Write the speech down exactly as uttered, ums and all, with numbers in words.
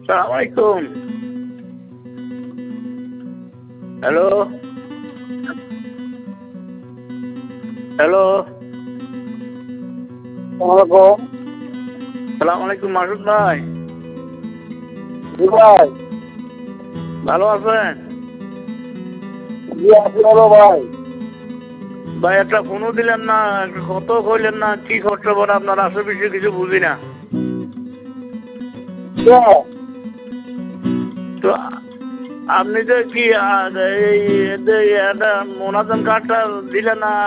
সালাম আলাইকুম। Hello hello সালাম আলাইকুম মাসুদ ভাই। জি ভাই। ভালো আছেন? জি আছি ভালো ভাই। ভাই একটা ফোনও দিলেন না, কত কইলেন না, কি করতে পারে আপনার আশেপাশে কিছু বুঝি না। তো আপনি যে কি এই মোনাজান কার্ডটা দিলেন না?